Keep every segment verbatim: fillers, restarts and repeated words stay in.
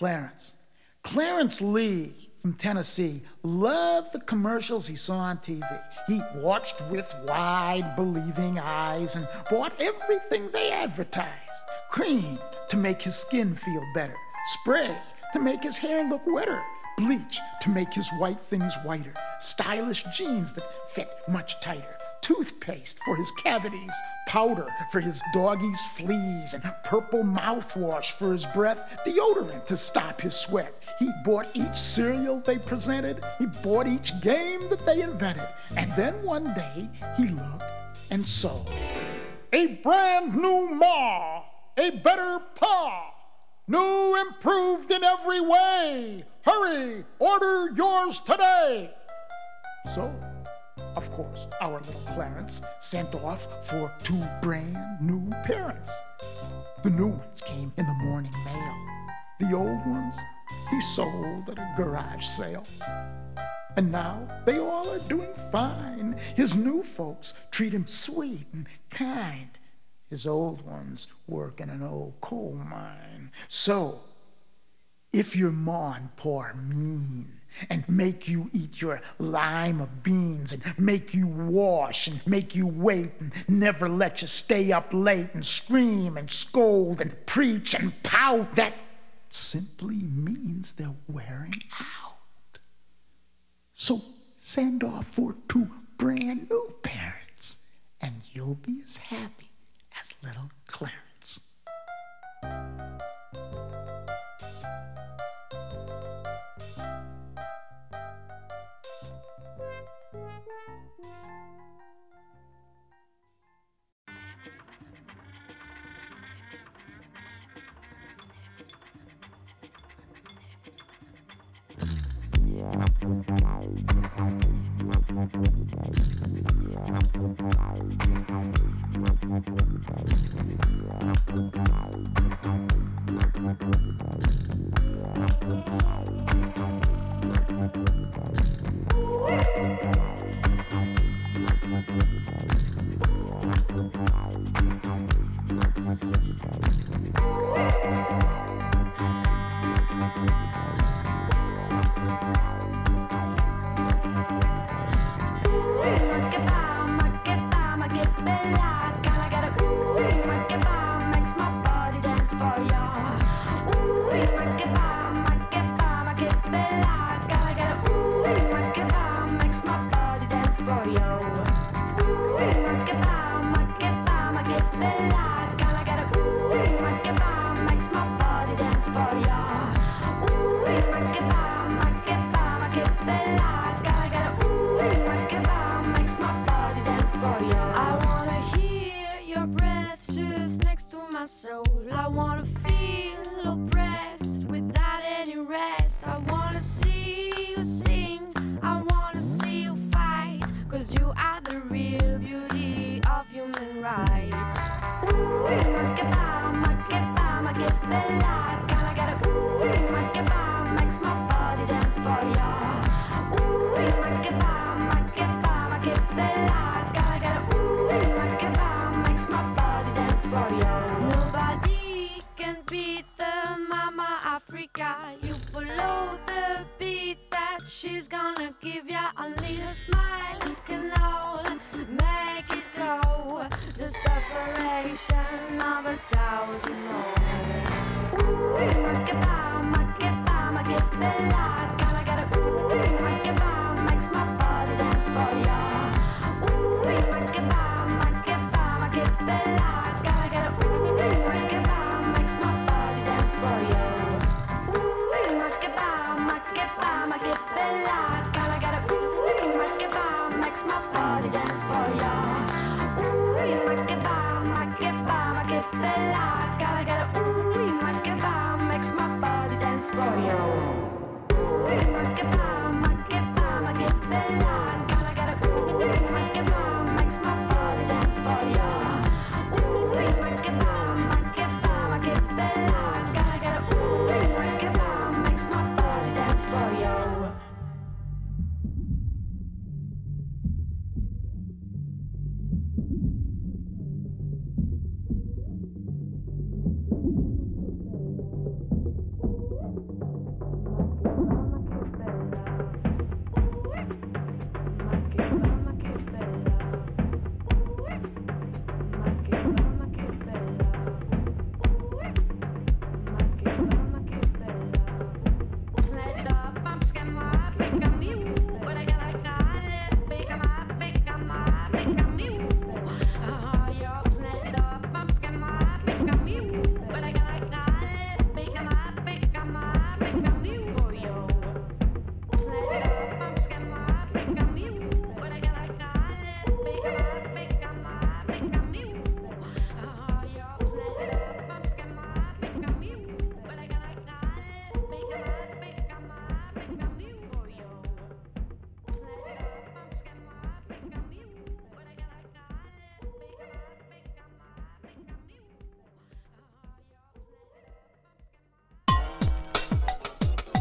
Clarence. Clarence Lee from Tennessee loved the commercials he saw on T V. He watched with wide, believing eyes and bought everything they advertised. Cream to make his skin feel better. Spray to make his hair look wetter. Bleach to make his white things whiter. Stylish jeans that fit much tighter. Toothpaste for his cavities, powder for his doggy's fleas, and purple mouthwash for his breath, deodorant to stop his sweat. He bought each cereal they presented, he bought each game that they invented, and then one day he looked and saw a brand new Ma, a better Pa, new, improved in every way. Hurry, order yours today. So, of course, our little Clarence sent off for two brand new parents. The new ones came in the morning mail. The old ones, he sold at a garage sale. And now they all are doing fine. His new folks treat him sweet and kind. His old ones work in an old coal mine. So, if your ma and pa are mean, and make you eat your lima beans, and make you wash, and make you wait, and never let you stay up late, and scream, and scold, and preach, and pout, that simply means they're wearing out. So send off for two brand new parents, and you'll be as happy as little Clarence.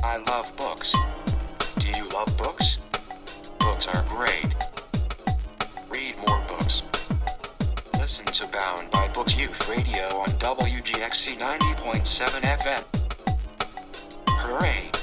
I love books. Do you love books? Books are great. Read more books. Listen to Bound by Books Youth Radio on W G X C ninety point seven F M. Hooray!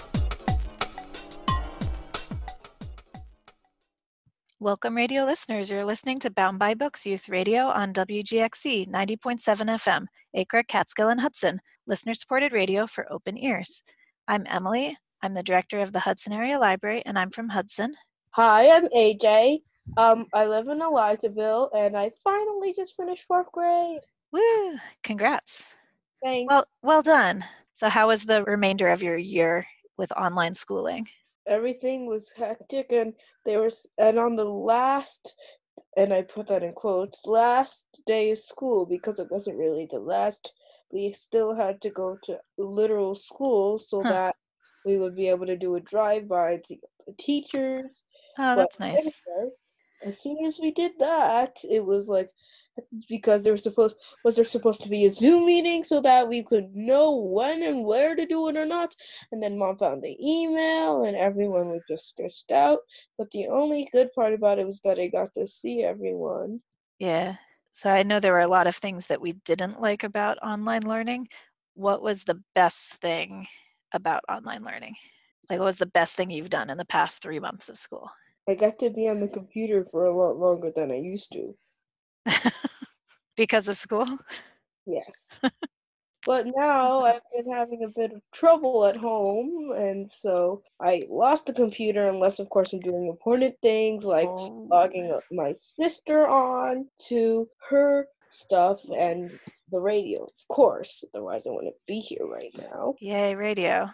Welcome, radio listeners. You're listening to Bound by Books Youth Radio on W G X C ninety point seven F M, Acre, Catskill, and Hudson, listener-supported radio for open ears. I'm Emily. I'm the director of the Hudson Area Library, and I'm from Hudson. Hi, I'm A J. Um, I live in Elijahville, and I finally just finished fourth grade. Woo! Congrats. Thanks. Well, well done. So how was the remainder of your year with online schooling? Everything was hectic, and there was, and on the last, and I put that in quotes, last day of school, because it wasn't really the last, we still had to go to literal school so Huh. that we would be able to do a drive-by and see the teachers. Oh, But that's nice. anyway, as soon as we did that, it was like, because there was supposed was there supposed to be a Zoom meeting so that we could know when and where to do it or not. And then Mom found the email, and everyone was just stressed out. But the only good part about it was that I got to see everyone. Yeah. So I know there were a lot of things that we didn't like about online learning. What was the best thing about online learning? Like, what was the best thing you've done in the past three months of school? I got to be on the computer for a lot longer than I used to. Because of school? Yes. But now I've been having a bit of trouble at home, and so I lost the computer unless, of course, I'm doing important things like Oh. logging up my sister on to her stuff and the radio, of course. Otherwise, I wouldn't be here right now. Yay, radio.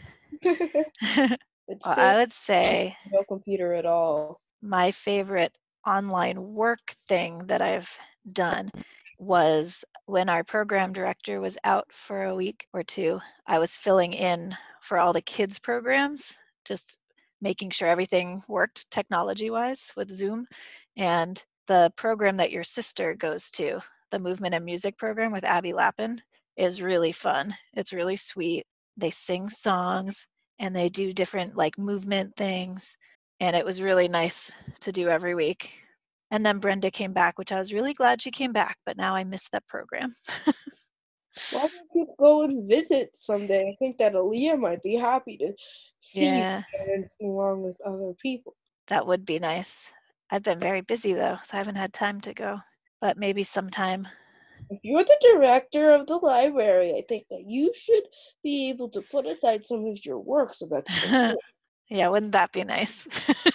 It's Well, safe I would say no computer at all. my favorite online work thing that I've done was when our program director was out for a week or two. I was filling in for all the kids' programs, just making sure everything worked technology-wise with Zoom. And the program that your sister goes to, the Movement and Music program with Abby Lappin, is really fun. It's really sweet. They sing songs and they do different like movement things. And it was really nice to do every week. And then Brenda came back, which I was really glad she came back, but now I miss that program. Why don't you go and visit someday? I think that Aaliyah might be happy to see Yeah, you and along with other people. that would be nice. I've been very busy though, so I haven't had time to go, but maybe sometime. If you're the director of the library, I think that you should be able to put aside some of your work so that's important. Yeah, wouldn't that be nice?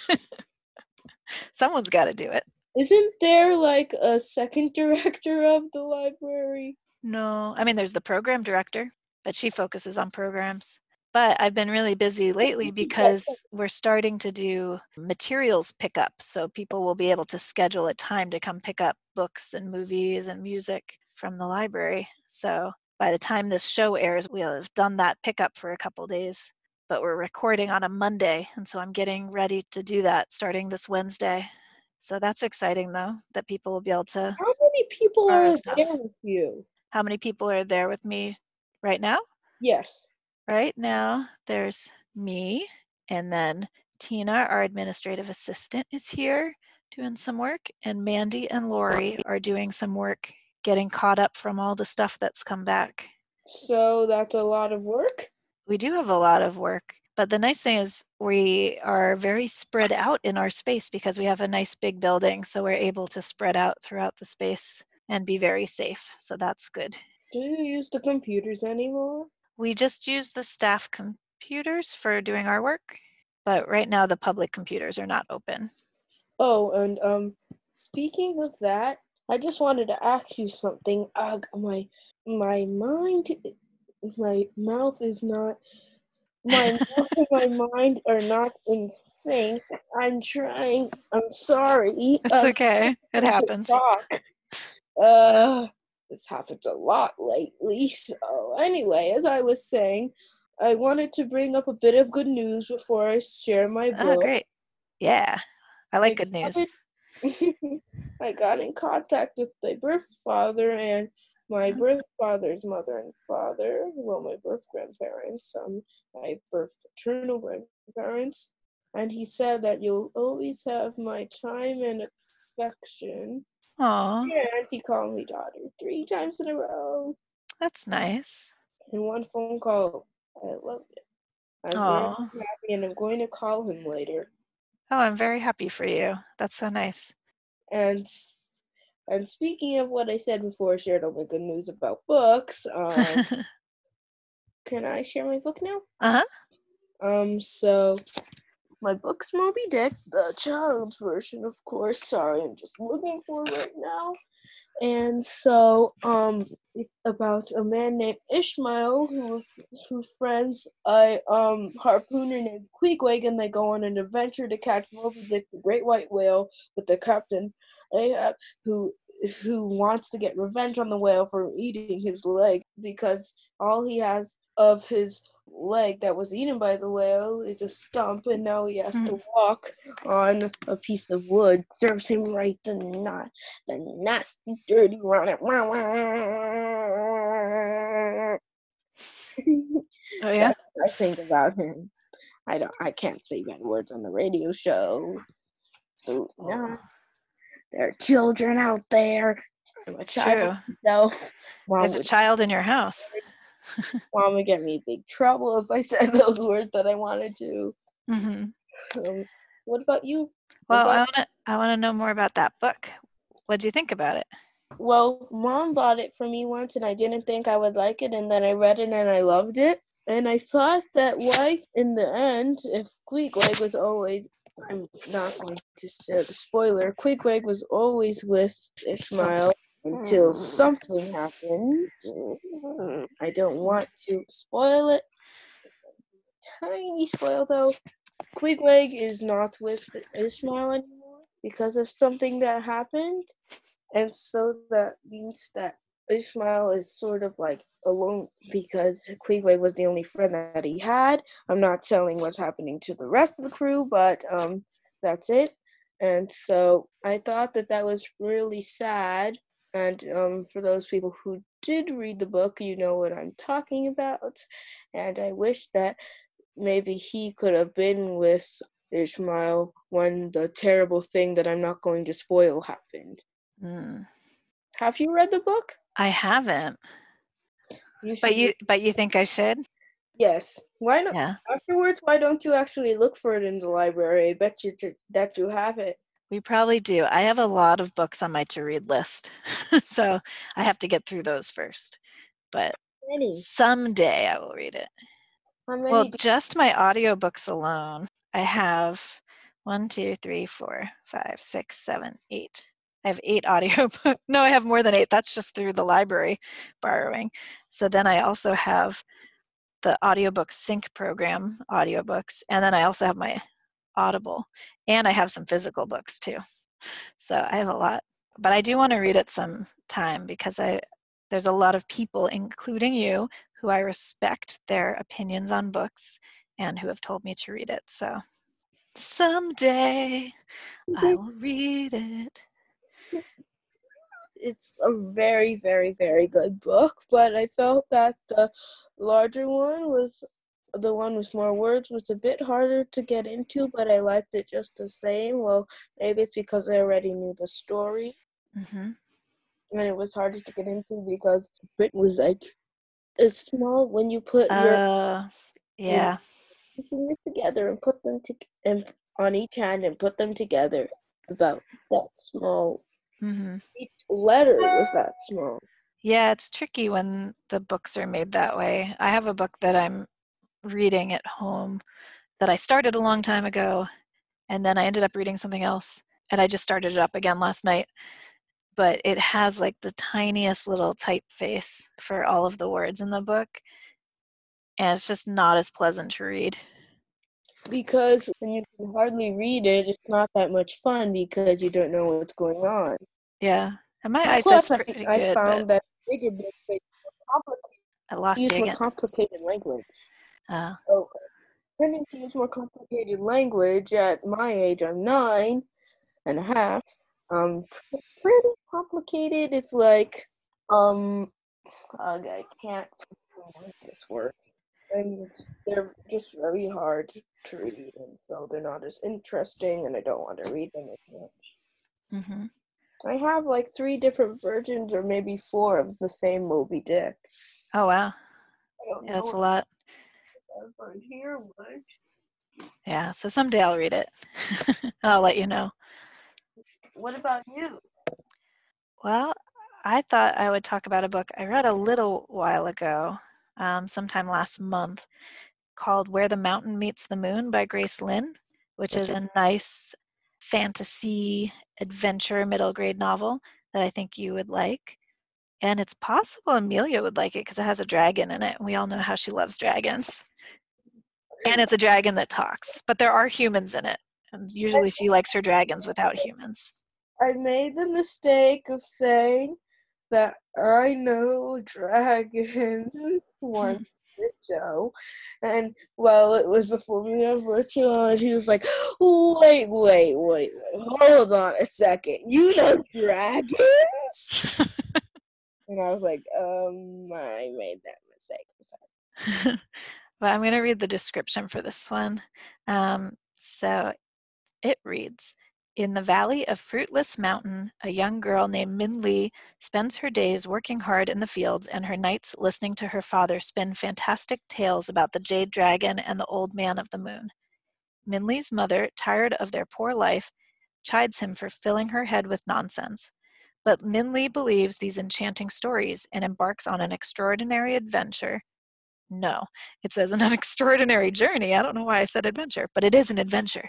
Someone's got to do it. Isn't there like a second director of the library? No, I mean, there's the program director, but she focuses on programs. But I've been really busy lately because we're starting to do materials pickup. So people will be able to schedule a time to come pick up books and movies and music from the library. So by the time this show airs, we'll have done that pickup for a couple days. But we're recording on a Monday, and so I'm getting ready to do that starting this Wednesday. So that's exciting, though, that people will be able to How many people borrow are stuff. there with you? How many people are there with me right now? Yes. Right now, there's me, and then Tina, our administrative assistant, is here doing some work, and Mandy and Lori are doing some work getting caught up from all the stuff that's come back. So that's a lot of work? We do have a lot of work, but the nice thing is we are very spread out in our space because we have a nice big building, so we're able to spread out throughout the space and be very safe, so that's good. Do you use the computers anymore? We just use the staff computers for doing our work, but right now the public computers are not open. Oh, and um, speaking of that, I just wanted to ask you something. Ugh, my my mind, my mouth is not. My mouth and my mind are not in sync. I'm trying. I'm sorry. It's I'm okay. It trying to happens. talk. Uh, this happens a lot lately. So anyway, as I was saying, I wanted to bring up a bit of good news before I share my Oh, book. great. Yeah, I like I good news. got it- I got in contact with my birth father, and my birth father's mother and father, well, my birth grandparents, um, my birth paternal grandparents, and he said that you'll always have my time and affection. Aw, And he called me daughter three times in a row. that's nice. In one phone call, I loved it. I'm very Aw. happy, and I'm going to call him later. Oh, I'm very happy for you. That's so nice. And and speaking of what I said before, I shared all my good news about books. Um, can I share my book now? Uh-huh. Um, so my book's Moby Dick, the child's version, of course. Sorry, I'm just looking for it right now. And so, um, it's about a man named Ishmael who, whose friends, a um harpooner named Queequeg, and they go on an adventure to catch Moby Dick, the great white whale, with the captain Ahab, who who wants to get revenge on the whale for eating his leg, because all he has of his leg that was eaten by the whale is a stump, and now he has to walk on a piece of wood. Serves him right, the not the nasty, dirty run. Oh, yeah? That's what I think about him. I don't. I can't say bad words on the radio show. So no, there are children out there. I'm a child True. myself. Mom There's a would, child in your house. Mom would get me in big trouble if I said those words that I wanted to. hmm Um, what about you? Well, What I about- want to I want to know more about that book. What do you think about it? Well, Mom bought it for me once, and I didn't think I would like it, and then I read it and I loved it. And I thought that why, in the end, if Queequeg was always, I'm not going to say the spoiler, Queequeg was always with Ishmael until something happened. I don't want to spoil it. Tiny spoil though. Queequeg is not with Ishmael anymore because of something that happened. And so that means that Ishmael is sort of like alone because Queequeg was the only friend that he had. I'm not telling what's happening to the rest of the crew, but um, that's it. And so I thought that that was really sad. And um, for those people who did read the book, you know what I'm talking about. And I wish that maybe he could have been with Ishmael when the terrible thing that I'm not going to spoil happened. Mm. Have you read the book? I haven't. You But should. you but you think I should? Yes. Why not? Yeah. Afterwards, why don't you actually look for it in the library? I bet you t- that you have it. We probably do. I have a lot of books on my to-read list. So I have to get through those first. But Many. someday I will read it. How many? Well, do- just my audiobooks alone, I have one, two, three, four, five, six, seven, eight. I have eight audiobooks. No, I have more than eight. That's just through the library borrowing. So then I also have the audiobook sync program audiobooks, and then I also have my Audible, and I have some physical books too. So I have a lot, but I do want to read it some time because I there's a lot of people, including you, who I respect their opinions on books and who have told me to read it. So someday I will read it. It's a very, very, very good book, but I felt that the larger one was the one with more words was a bit harder to get into, but I liked it just the same. Well, maybe it's because I already knew the story, Mm-hmm. and it was harder to get into because it was like it's small when you put your Uh, yeah. fingers together and put them to and on each hand and put them together. About that small. Mm-hmm. Each letter was that small. Yeah, it's tricky when the books are made that way. I have a book that I'm reading at home that I started a long time ago, and then I ended up reading something else, and I just started it up again last night. But it has like the tiniest little typeface for all of the words in the book, and it's just not as pleasant to read. Because when you can hardly read it, it's not that much fun because you don't know what's going on. Yeah, and my Plus, eyesight's I, pretty I good, found but that bigger books they more complicated, I lost use you more again. complicated language. Uh, So, tending to use more complicated language at my age, I'm nine and a half. Um, pretty complicated. It's like um Ugh, I can't make this work. And they're just very hard to read, and so they're not as interesting, and I don't want to read them as much. Mm-hmm. I have like three different versions, or maybe four, of the same Moby Dick. Oh, wow. I don't Yeah, know that's a what lot. I've read here. What? Yeah, so someday I'll read it. I'll let you know. What about you? Well, I thought I would talk about a book I read a little while ago, um, sometime last month, called Where the Mountain Meets the Moon by Grace Lin, which is a nice fantasy adventure middle grade novel that I think you would like. And it's possible Amelia would like it because it has a dragon in it. We all know how she loves dragons. And it's a dragon that talks, but there are humans in it. And usually she likes her dragons without humans. I made the mistake of saying that I know dragons once the show, and well, it was before we went virtual, and she was like, wait, wait, wait, wait, hold on a second, you know dragons? And I was like, um, I made that mistake, I'm sorry. But I'm going to read the description for this one. Um, so it reads, in the valley of Fruitless Mountain, a young girl named Min Lee spends her days working hard in the fields and her nights listening to her father spin fantastic tales about the jade dragon and the old man of the moon. Min Lee's mother, tired of their poor life, chides him for filling her head with nonsense. But Min Lee believes these enchanting stories and embarks on an extraordinary adventure. No, it says an extraordinary journey. I don't know why I said adventure, but it is an adventure.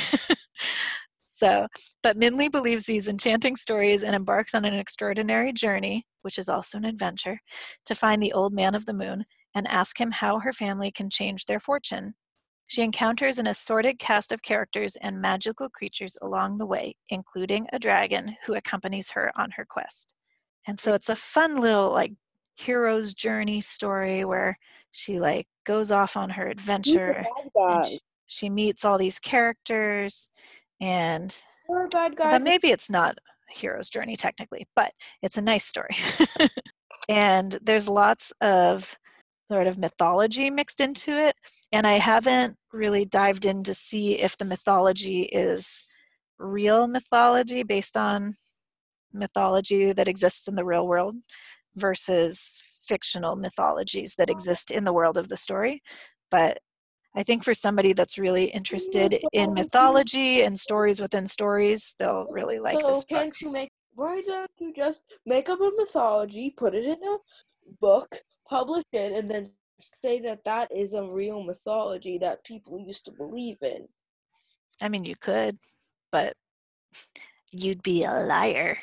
So, but Min Lee believes these enchanting stories and embarks on an extraordinary journey, which is also an adventure, to find the old man of the moon and ask him how her family can change their fortune. She encounters an assorted cast of characters and magical creatures along the way, including a dragon who accompanies her on her quest. And so it's a fun little like hero's journey story where she like goes off on her adventure. And she, she meets all these characters, and You're a bad guy. but maybe it's not a hero's journey technically, but it's a nice story. And there's lots of sort of mythology mixed into it, and I haven't really dived in to see if the mythology is real mythology based on mythology that exists in the real world versus fictional mythologies that exist in the world of the story. But I think for somebody that's really interested in mythology and stories within stories, they'll really like so this book. Can't you make, why don't you just make up a mythology, put it in a book, publish it, and then say that that is a real mythology that people used to believe in? I mean, you could, but you'd be a liar.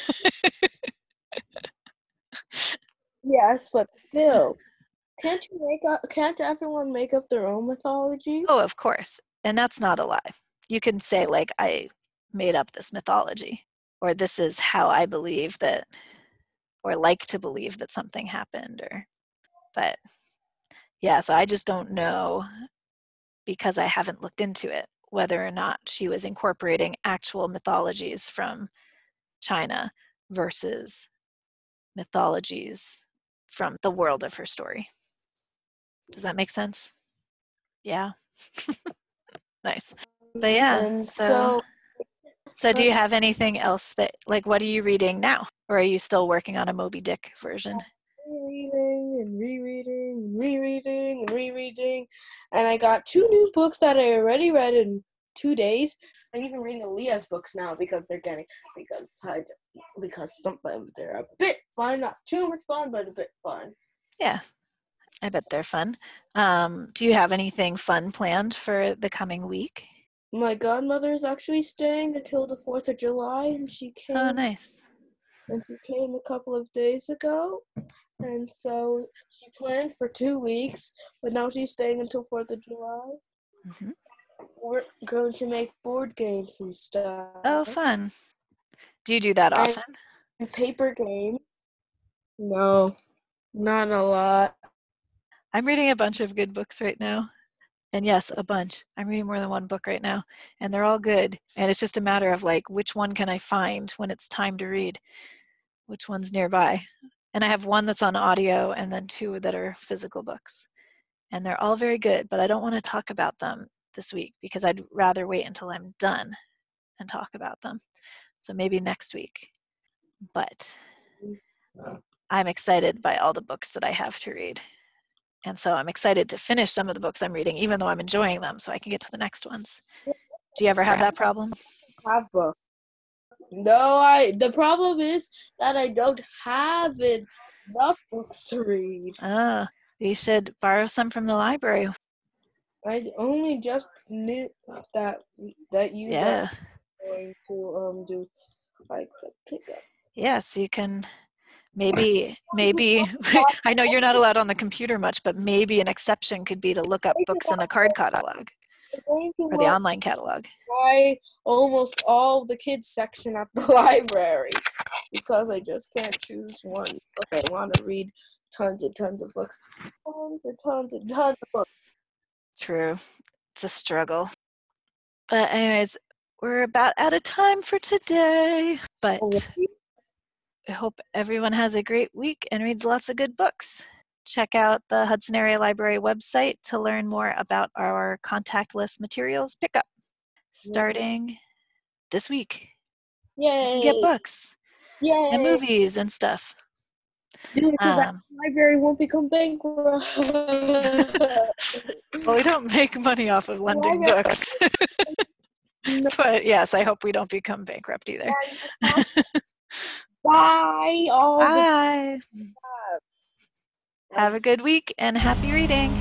Yes, but still. Can't you make up, can't everyone make up their own mythology? Oh, of course. And that's not a lie. You can say, like, I made up this mythology, or this is how I believe that, or like to believe that something happened, or, but yeah, so I just don't know, because I haven't looked into it, whether or not she was incorporating actual mythologies from China versus mythologies from the world of her story. Does that make sense? Yeah. Nice. But yeah, And so, so, so do you have anything else that, like, what are you reading now? Or are you still working on a Moby Dick version? rereading and rereading and rereading and rereading. And I got two new books that I already read in two days. I'm even reading Aaliyah's books now because they're getting, because I, because sometimes they're a bit fun, not too much fun, but a bit fun. Yeah, I bet they're fun. Um, do you have anything fun planned for the coming week? My godmother is actually staying until the fourth of July, and she came. Oh, nice. And she came a couple of days ago, and so she planned for two weeks, but now she's staying until fourth of July. Mm-hmm. We're going to make board games and stuff. Oh, fun. Do you do that and, often? And paper games. No, not a lot. I'm reading a bunch of good books right now. And yes, a bunch. I'm reading more than one book right now, and they're all good. And it's just a matter of like, which one can I find when it's time to read? Which one's nearby? And I have one that's on audio and then two that are physical books. And they're all very good, but I don't want to talk about them this week because I'd rather wait until I'm done and talk about them. So maybe next week. But I'm excited by all the books that I have to read. And so I'm excited to finish some of the books I'm reading, even though I'm enjoying them, so I can get to the next ones. Do you ever have that problem? Have books. No, I. The problem is that I don't have enough books to read. Ah, you should borrow some from the library. I only just knew that that you Yeah. guys were going to um do like the pickup. Yes, you can. Maybe, maybe, I know you're not allowed on the computer much, but maybe an exception could be to look up books in the card catalog I'm going to or the online catalog. buy almost all the kids section at the library because I just can't choose one. Okay, I want to read tons and tons of books. Tons and tons and tons of books. True. It's a struggle. But anyways, we're about out of time for today. But I hope everyone has a great week and reads lots of good books. Check out the Hudson Area Library website to learn more about our contactless materials pickup starting this week. Yay! You can get books Yay! and movies and stuff. Do it so that Um, the library won't become bankrupt. well, we don't make money off of lending Library- books. No. But yes, I hope we don't become bankrupt either. Bye, all the Bye. Have a good week and happy reading.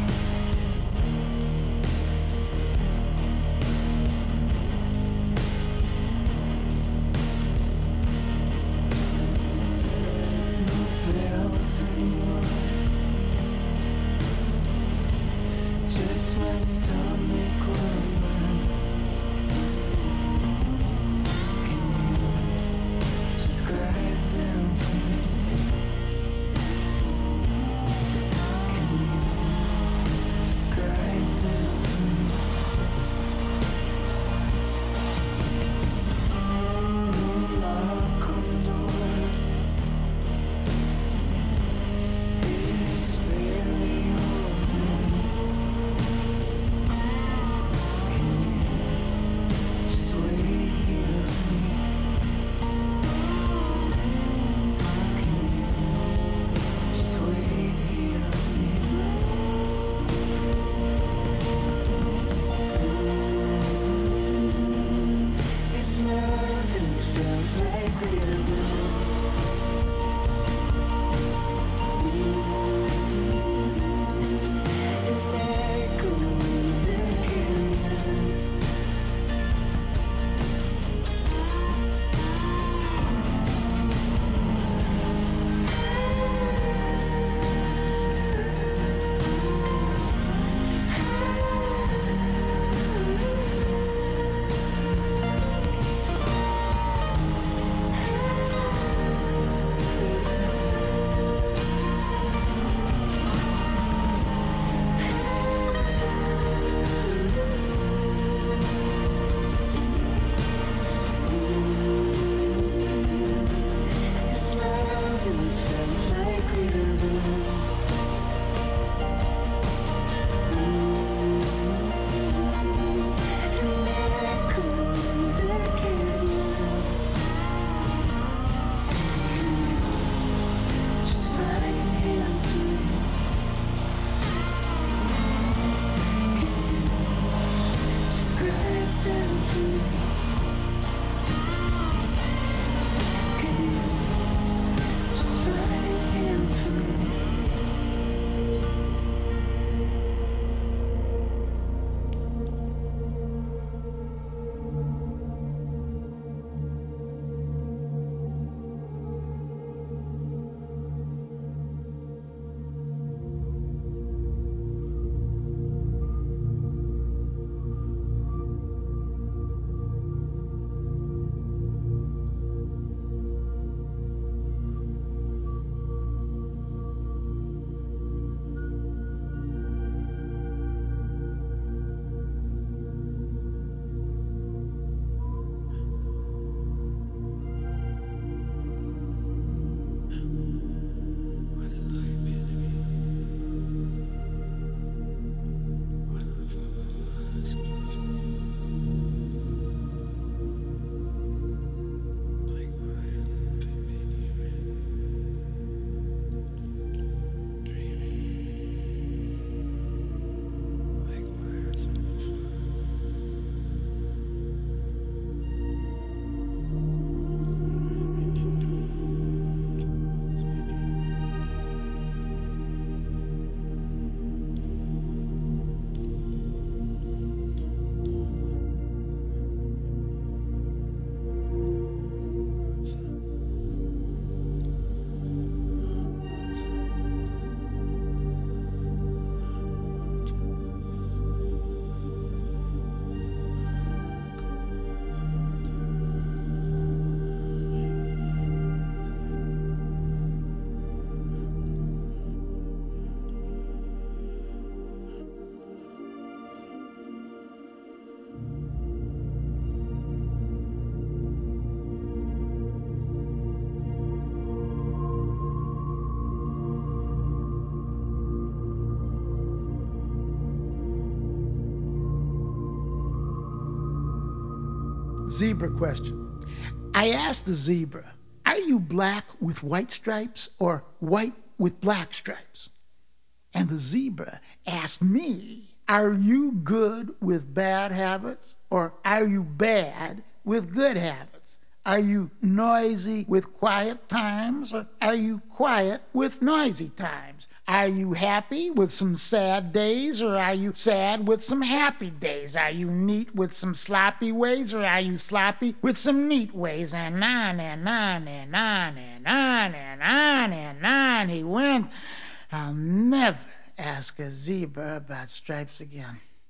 Zebra question. I asked the zebra, are you black with white stripes or white with black stripes? And the zebra asked me, are you good with bad habits or are you bad with good habits? Are you noisy with quiet times or are you quiet with noisy times? Are you happy with some sad days or are you sad with some happy days? Are you neat with some sloppy ways or are you sloppy with some neat ways? And on and on and on and on and on and on he went. I'll never ask a zebra about stripes again.